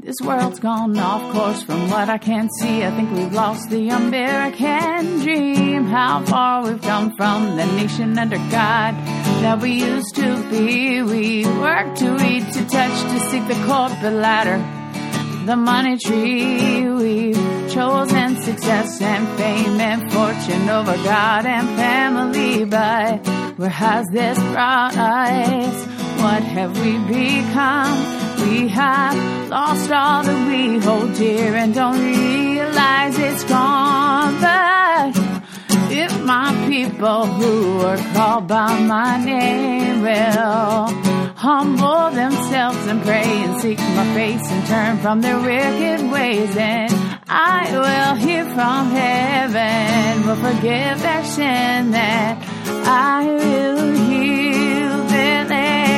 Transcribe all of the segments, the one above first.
This world's gone off course from what I can see. I think we've lost the American dream. How far we've come from the nation under God that we used to be. We work to eat, to touch, to seek the corporate ladder, the money tree. We've chosen success and fame and fortune over God and family. But where has this brought us? What have we become? We have lost all that we hold dear and don't realize it's gone. But if my people who are called by my name will humble themselves and pray and seek my face and turn from their wicked ways, then I will hear from heaven, will forgive their sin, that I will heal their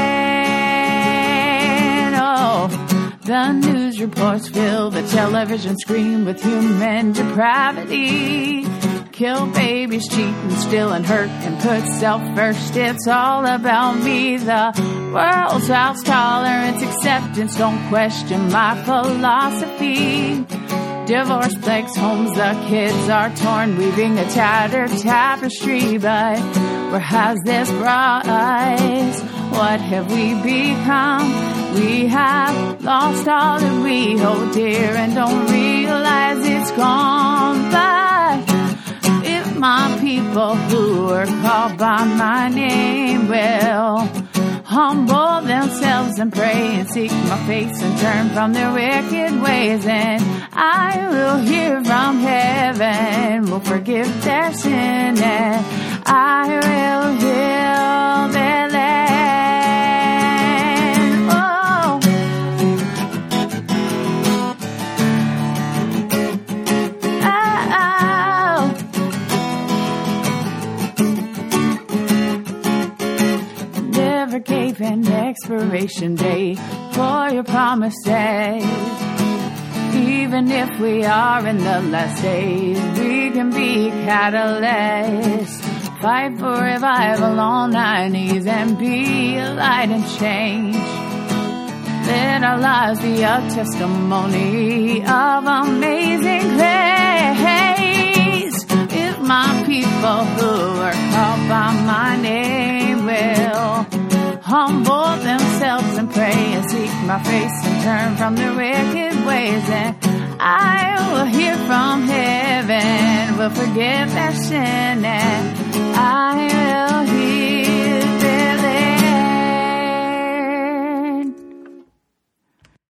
land. Oh, the news reports fill the television screen with human depravity. Kill babies, cheat and steal and hurt and put self first. It's all about me. The world's house tolerance, acceptance, don't question my philosophy. Divorce plagues homes, the kids are torn, weaving a tattered tapestry. But where has this brought us? What have we become? We have lost all that we hold dear and don't realize it's gone. But if my people who are called by my name will humble themselves and pray and seek my face and turn from their wicked ways, and I will hear from heaven, will forgive their sin, and I will heal their land. Oh, never gave an expiration date for your promises. Even if we are in the last days, we can be catalysts. Fight for revival on our knees and be a light and change. Let our lives be a testimony of amazing grace. If my people who are called by my name will humble themselves and pray and seek my face and turn from their wicked ways, and I will hear from heaven, will forgive their sin, and I will heal